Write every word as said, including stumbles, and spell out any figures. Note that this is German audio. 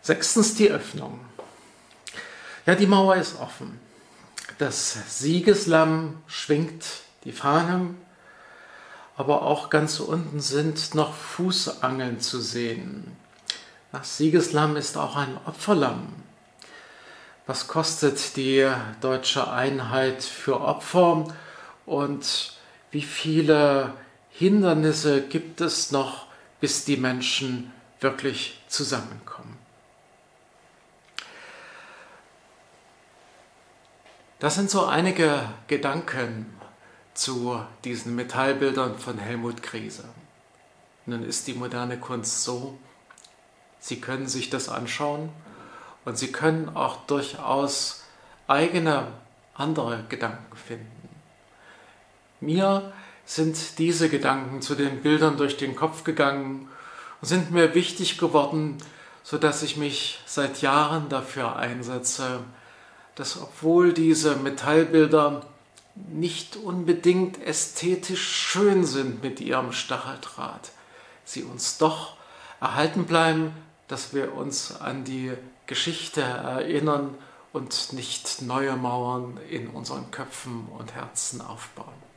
Sechstens die Öffnung. Ja, die Mauer ist offen. Das Siegeslamm schwingt die Fahne, aber auch ganz unten sind noch Fußangeln zu sehen. Das Siegeslamm ist auch ein Opferlamm. Was kostet die deutsche Einheit für Opfer und wie viele Hindernisse gibt es noch, bis die Menschen wirklich zusammenkommen? Das sind so einige Gedanken zu diesen Metallbildern von Helmut Kruse. Nun ist die moderne Kunst so, Sie können sich das anschauen und Sie können auch durchaus eigene, andere Gedanken finden. Mir sind diese Gedanken zu den Bildern durch den Kopf gegangen und sind mir wichtig geworden, sodass ich mich seit Jahren dafür einsetze, dass obwohl diese Metallbilder nicht unbedingt ästhetisch schön sind mit ihrem Stacheldraht, sie uns doch erhalten bleiben, dass wir uns an die Geschichte erinnern und nicht neue Mauern in unseren Köpfen und Herzen aufbauen.